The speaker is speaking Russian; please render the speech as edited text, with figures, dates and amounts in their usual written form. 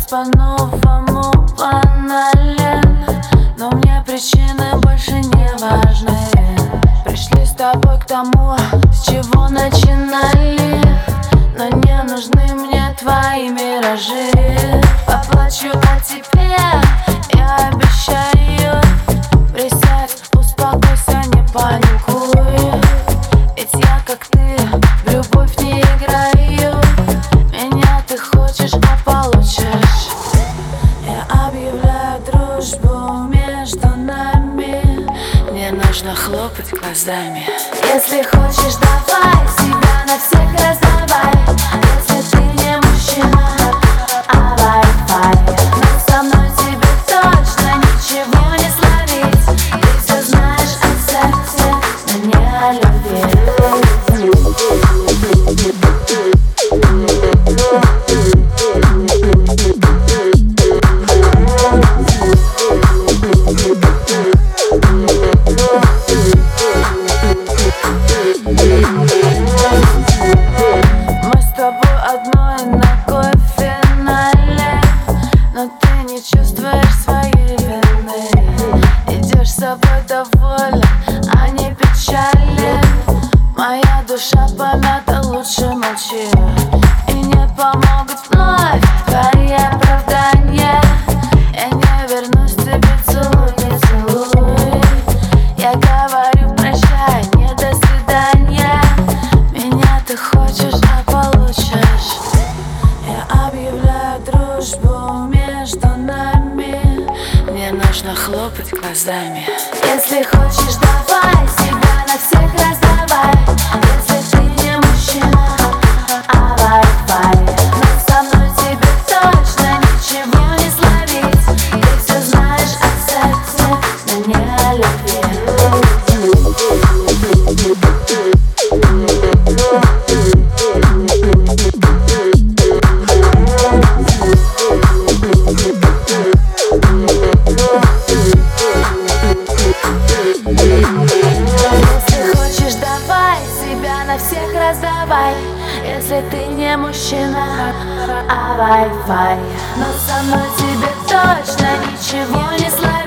по-новому банален, но мне причины больше не важны. Пришли с тобой к тому, с чего начинали, но не нужны мне твои миражи. Поплачу о тебе, я обещаю. Присядь, успокойся, не паникуй, ведь я как ты в любовь не играю. Меня ты хочешь, а получишь. Я объявляю дружбу между нами, не нужно хлопать глазами. Если хочешь, давай себя на всех раздавай. Если ты не мужчина, а Wi-Fi, но со мной тебе точно ничего не словить. Ты все знаешь о сексе, но не о любви. Мы с тобой одной ногой в финале, но ты не чувствуешь своей вины. Идешь с собой доволен, а не печален. Моя душа помята, лучше молчи. И не помогут вновь твои оправдания. Я не вернусь к тебе, целуй, не целуй. Я говорю прощай, не до свидания. Меня ты хочешь, а получишь. Я объявляю дружбу между нами, не нужно хлопать глазами. Если хочешь, давай себя на всех раздавай. Если ты не мужчина, а Wi-Fi, но со мной тебе точно ничего не словить. Ты все знаешь о сексе, но не о любви. Если хочешь, давай себя на всех раздавай. Если ты не мужчина, а Wi-Fi, но со мной тебе точно ничего не словить.